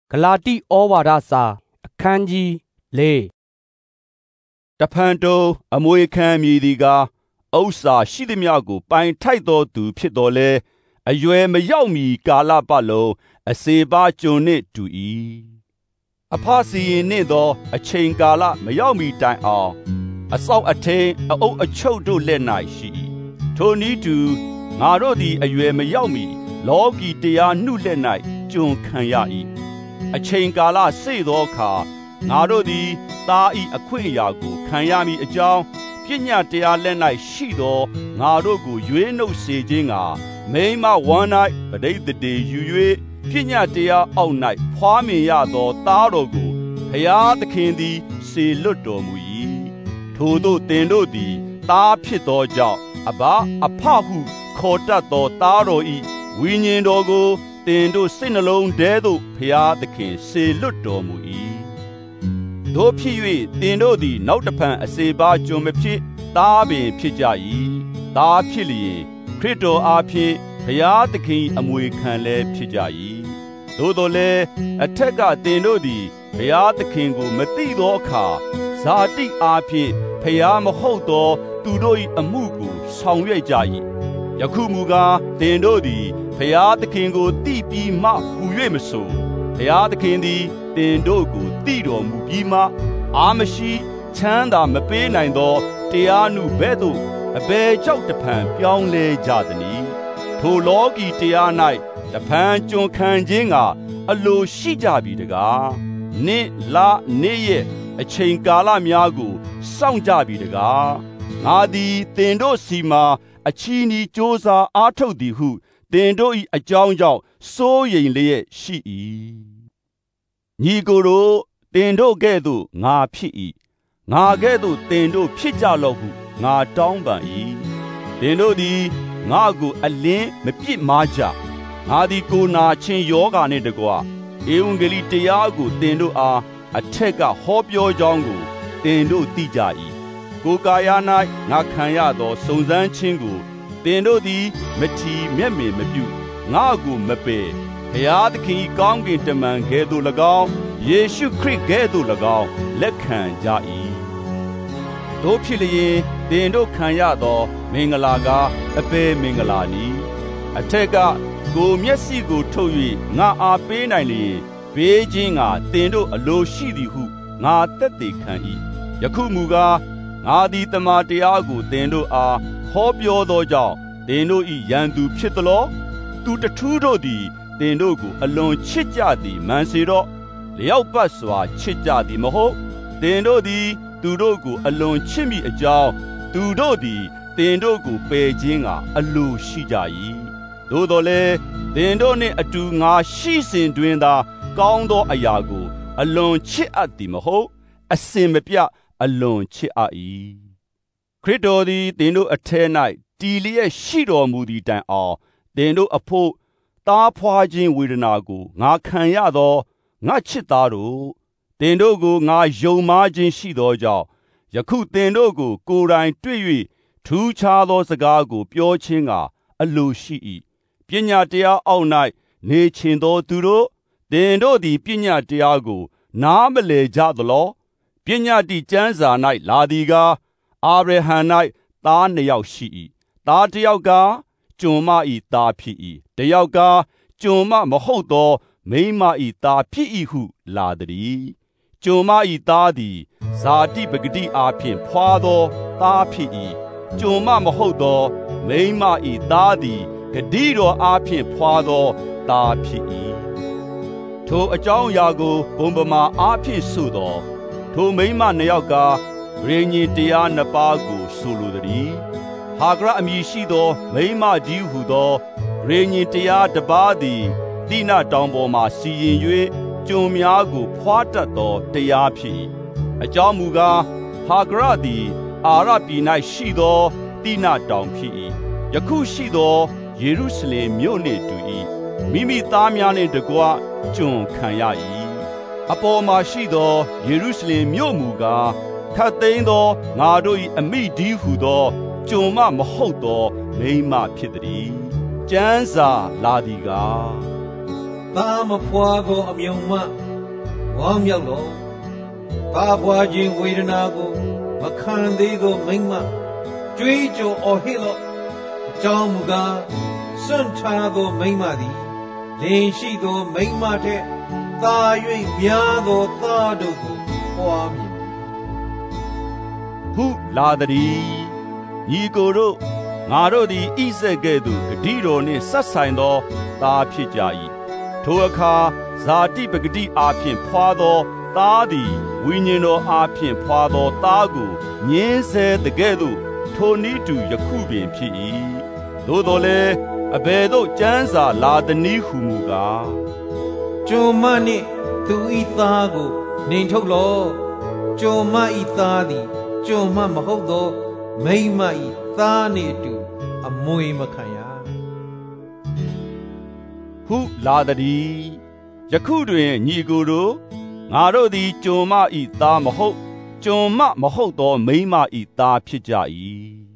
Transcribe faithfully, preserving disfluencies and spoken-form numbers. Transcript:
ဂလာတိဩဝါဒစာအခန်းကြီးလေးတဖန်တုံအမွေခံမည်သည်ကားဥစ္စာရှိသည်များကိုပိုင်ထိုက်သောသူဖြစ်တော်လဲအရွယ်မရောက်မီကာလပတ်လုံးအစေပါကျွန်နှင့်တူ၏အဖစီရင်နှင့်သောအချိန်ကာလမရောက်မီတိုင်အောင်အစောက်အထင်းအအုပ်အချုပ်တို့လက်၌ရှိ၏ထိုနည်းတူငါတို့သည်အရွယ်မရောက်မီလောကီတရားနှုလက်၌ကျွန်ခံရ၏အချိန်ကာလစေ့သောအခါငါတို့သည်သားဤအခွင့်အရာကိုခံရမည်အကြောင်းပညာတရားလက်၌ရှိသောငါတို့ကိုရွေးနှုတ်စေခြင်းကမိမဝမ်း၌ပဋိသန္ဓေယူ၍ပညာတရားအောက်၌ဖွားမြင်ရသောသားတော်ကိုဘုရားသခင်သည်စေလွတ်တော်မူ၏ထိုတို့သင်တို့သည်သားဖြစ်သောကြောင့်အဘအဖဟုခေါ်တတ်သောသားတော်ဤဝိညာဉ်တော်ကိုသင်တို့စိတ်နှလုံးထဲသို့ဘုရားသခင်စေလွတ်တော်မူ၏တို့ဖြစ်၍သင်တို့သည်နောက်တဖန်အစေပါကျွန်မဖြစ်သားပင်ဖြစ်ကြ၏သားဖြစ်လျင်ခရစ်တော်အားဖြင့်ဘုရားသခင်အမွေခံလည်းဖြစ်ကြ၏သို့တော်လည်းအထက်ကသင်တို့သည်ဘုရားသခင်ကိုမသိသောအခါဇာတိအားဖြင့်ဘုရားမဟုတ်သောသူတို့၏အမှုကိုဆောင်ရွက်ကြ၏ယခုမူကားသင်တို့သည်ဘုရားသခင်ကိုသိပြီးမှဟူ၍မဆိုဘုရားသခင်သည်သင်တို့ကိုသိတော်မူပြီးမှအာမရှိချမ်းသာမပေးနိုင်သောတရားနုဘဲ့သို့အဘယ်ကြောင့်တဖန်ပြောင်းလဲကြသနည်းထိုလောကီတရား၌တဖန်ကျွန်ခံခြင်းကအလိုရှိကြပြီတကားနေ့လနေ့ရက်အချိန်ကာလများကိုစောင့်ကြပြီတကားငါသည်သင်တို့စီမှာအချီးနီးကြိုးစားအားထုတ်သည်ဟုသင်တို့၏အကြောင်းကြောင့်စိုးရိမ်လျက်ရှိ၏ညီကိုတို့သင်တို့ကဲ့သို့ငါဖြစ်၏ငါကဲ့သို့သင်တို့ဖြစ်ကြလော့ဟုငါတောင်းပန်၏သင်တို့သည်ငါကိုအလင်းမပြစ်မှားကြငါသည်ကိုနာခြင်းယောဂါနှင့်တကွဧဝံဂေလိတရားကိုသင်တို့အားအထက်ကဟောပြောကြောင်းကိုသင်တို့သိကြ၏ကိုယ်ကာယ၌ငါခံရသောစုံစမ်းခြင်းကိုသင်တို့သည်မထီမဲ့မင်မပြုငါကိုမပယ်ဘုရားသခင်၏ကောင်းကင်တမန်ကဲ့သို့၎င်းယေရှုခရစ်ကဲ့သို့၎င်းလက်ခံကြ၏တို့ဖြစ်လျင်သင်တို့ခံရသောမင်္ဂလာကားအပေမင်္ဂလာနည်းအထက်ကကိုမျက်စိကိုထုတ်၍ငါအားပေးနိုင်လျင်ဘေးခြင်းကသင်တို့အလိုရှိသည်ဟုငါသက်သေခံ၏ယခုမူကားငါသည်တမန်တရားကိုသင်တို့အားဟောပြောသောကြောင့်သင်တို့၏ရန်သူဖြစ်သလောသူတထူးတို့သည်သင်တို့ကိုအလွန်ချစ်ကြသည်မှန်စေတော့လျောက်ပတ်စွာချစ်ကြသည်မဟုတ်သင်တို့သည်သူတို့ကိုအလွန်ချစ်မိအကြောင်းသူတို့သည်သင်တို့ကိုပယ်ခြင်းကအလိုရှိကြ၏သို့တော်လည်းသင်တို့နှင့်အတူငါရှိစဉ်တွင်သာကောင်းသောအရာကိုအလွန်ချစ်အပ်သည်မဟုတ်အစဉ်မပြတ်အလွန်ချစ်အပ်၏ခရစ်တော်သည်သင်တို့အထဲ၌တည်လျက်ရှိတော်မူသည့်တိုင်အောင်သင်တို့အဖို့သားဖွာခြင်းဝေဒနာကိုငါခံရသောငါချစ်သားတို့သင်တို့ကိုငါယုံမာခြင်းရှိသောကြောင့်ယခုသင်တို့ကိုကိုယ်တိုင်တွေ့၍ထူးခြားသောစကားကိုပြောခြင်းကအလိုရှိ၏ပညာတရားအောက်၌နေချင်သောသူတို့သင်တို့သည်ပညာတရားကိုနားမလည်ကြသလောပညာတိကျမ်းစာ၌လာသည်ကားအာဗြဟံ၌သားနှစ်ယောက်ရှိ၏သားတစ်ယောက်ကကျွန်မ၏သားဖြစ်၏တစ်ယောက်ကကျွန်မမဟုတ်သောမိန်းမ၏သားဖြစ်၏ဟုလာသည်ကျွန်မ၏သားသည်ဇာတိပဂတိအားဖြင့်ဖွာသောသားဖြစ်၏ကျွန်မမဟုတ်သောမိန်းမ၏သားသည်ဂတိတော်အားဖြင့်ဖွာသောသားဖြစ်၏ထိုအကြောင်းအရာကိုဘုံပမာအားဖြင့်ဆိုသောထိုမိန်းမနှစ်ယောက်ကဂရေညင်တရားနှစ်ပါးကိုဆိုလိုသည်ဟာဂရအမည်ရှိသောမိန်းမကြီးဟုသောဂရေညင်တရားတစ်ပါးသည်တိနတောင်ပေါ်မှစီရင်၍ကျွန်များကိုဖွားတတ်သောတရားဖြစ်၏အကြောင်းမူကားဟာဂရသည်အာရပြည်၌ရှိသောတိနတောင်ဖြစ်၏ယခုရှိသောယေရုရှလင်မြို့နှင့်တူ၏မိမိသားများနှင့်တကွကျွန်ခံရ၏အပေါ်မှာရှိသောယေရုရှလင်မြို့မူကားခတ်သိမ်းသောငါတို့၏အမိဒီဟုသောကျွန်မမဟုတ်သောမိန်းမဖြစ်သည်ကျမ်းစာလာသည်ကားသားမဖွာကိုအမြုံမဝမ်းမြောက်လို့သားဖွာခြင်းဝေဒနာကိုမခံသေးသောမိန်းမကြွေးကြော်အော်ဟစ်လို့အကြောင်းမူကားစွန့်ထားသောမိန်းမသည်လင်ရှိသောမိန်းမထက်သာ၍များသောသားတို့ကိုဖွာမြင်ဟုလာသည်ညီကိုတို့ငါတို့သည်ဣဇက်ကဲ့သို့ဂတိတော်နှင့်ဆက်ဆိုင်သောသားဖြစ်ကြ၏ထိုအခါဇာတိပဂတိအားဖြင့်ဖွာသောသားသည်ဝိညာဉ်တော်အားဖြင့်ဖွာသောသားကိုညင်းဆဲတကဲ့သို့ထိုနည်းတူယခုပင်ဖြစ်၏သို့တော်လည်းအဘယ်သို့ကျမ်းစာလာသည်နည်းဟုမူကားကျွန်မနှင့်သူဤသားကိုနှင်ထုတ်လော့ကျွန်မဤသားသည်ကျွန်မမဟုတ်သောမိန်းမဤသားနှင့်အတူအမွေမခံရဟုလာသည်ယခုတွင်ညီကိုတို့ငါတို့သည်ကျွန်မဤသားမဟုတ်ကျွန်မမဟုတ်သောမိန်းမဤသားဖြစ်ကြ၏